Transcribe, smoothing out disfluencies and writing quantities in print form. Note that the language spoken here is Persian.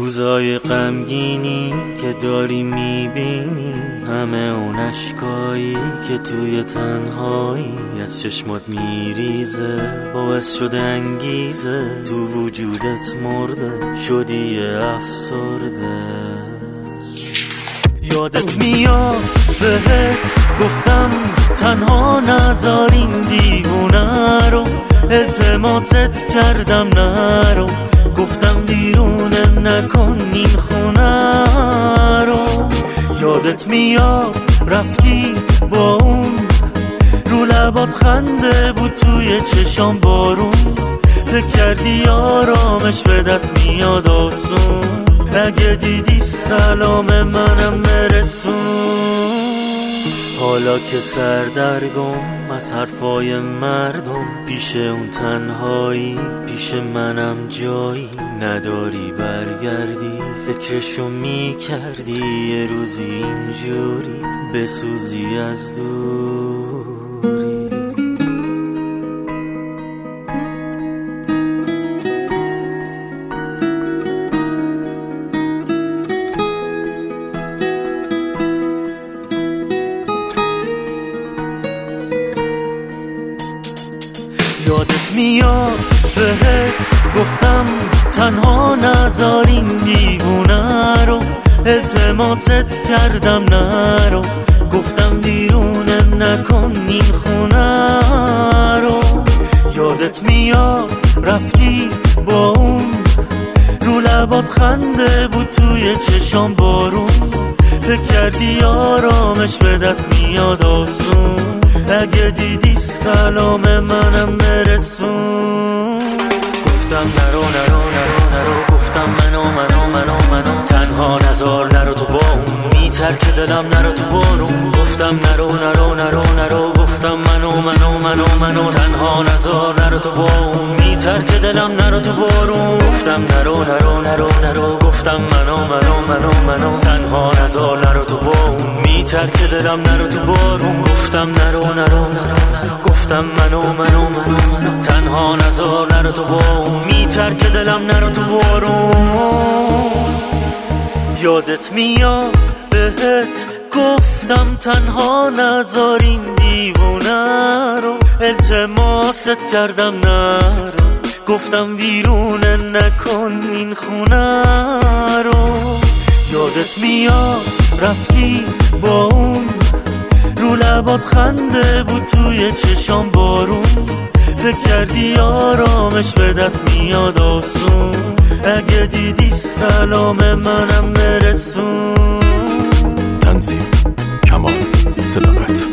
روزای غمگینی که داری میبینی، همه اون اشکایی که توی تنهایی از چشمات میریزه، باعث شده انگیزه تو وجودت مرده، شدی افسرده. یادت میاد بهت گفتم تنها نذار این دیوونه رو، التماست کردم نرو، گفتم بیرونه نکن این خونه رو. یادت میاد رفتی با اون، رو لبات خنده بود توی چشام بارون، فکر کردی آرامش به دست میاد آسون، اگه دیدی سلام منم برسون. حالا که سردرگم از حرفای مردم، پیش اون تنهایی پیش منم جایی نداری برگردی، فکرشو میکردی یه روزی اینجوری بسوزی از دوری. یادت میاد بهت گفتم تنها نذار این دیوونه رو، التماست کردم نرو، گفتم بیرونه نکن این خونه رو. یادت میاد رفتی با اون، رو لبات خنده بود توی چشام بارون، فکر کردی آرامش به دست میاد آسون، اگه دیدی سلام منم برسون. گفتم نرو نرو نرو نرو، گفتم منو تنها نذار نرو تو با اون، میترک دلم نرو تو بارون، گفتم نرو نرو نرو نرو، گفتم منو تنها نذار نرو تو با اون، میترک دلم نرو تو بارون، گفتم نرو نرو نرو نرو، گفتم منو تنها نذار نرو تو با اون، میترک دلم نرو تو بارون، گفتم نرو نرو نرو نرو، گفتم منو تنها نذار نرو تو با اون، میترک دلم نرو تو بارون. یادت میاد بهت گفتم تنها نذار این دیوونه رو، التماست کردم نرو، گفتم بیرونه نکن این خونه رو. یادت میاد رفتی با اون، رو لبات خنده بود توی چشام بارون، فکر کردی آرامش به دست میاد آسون، اگه دیدی سلام منم برسون. تنظیم کمال صداقت.